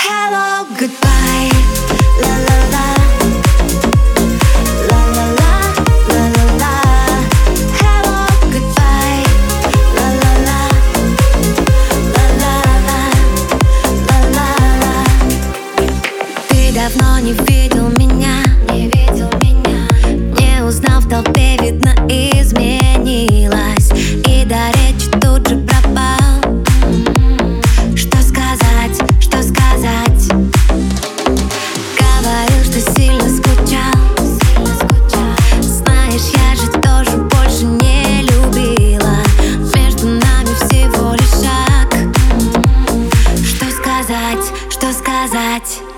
Hello, goodbye, la la la, la la la, la la la. Hello, goodbye, la la la, la la la, la la la. Ты давно не видел меня, не узнал в толпе, видно, изменилась. И до речи тут же пропал. Что сказать, что сказать? Говорил, что сильно скучал. Знаешь, я же тоже больше не любила. Между нами всего лишь шаг. Что сказать, что сказать?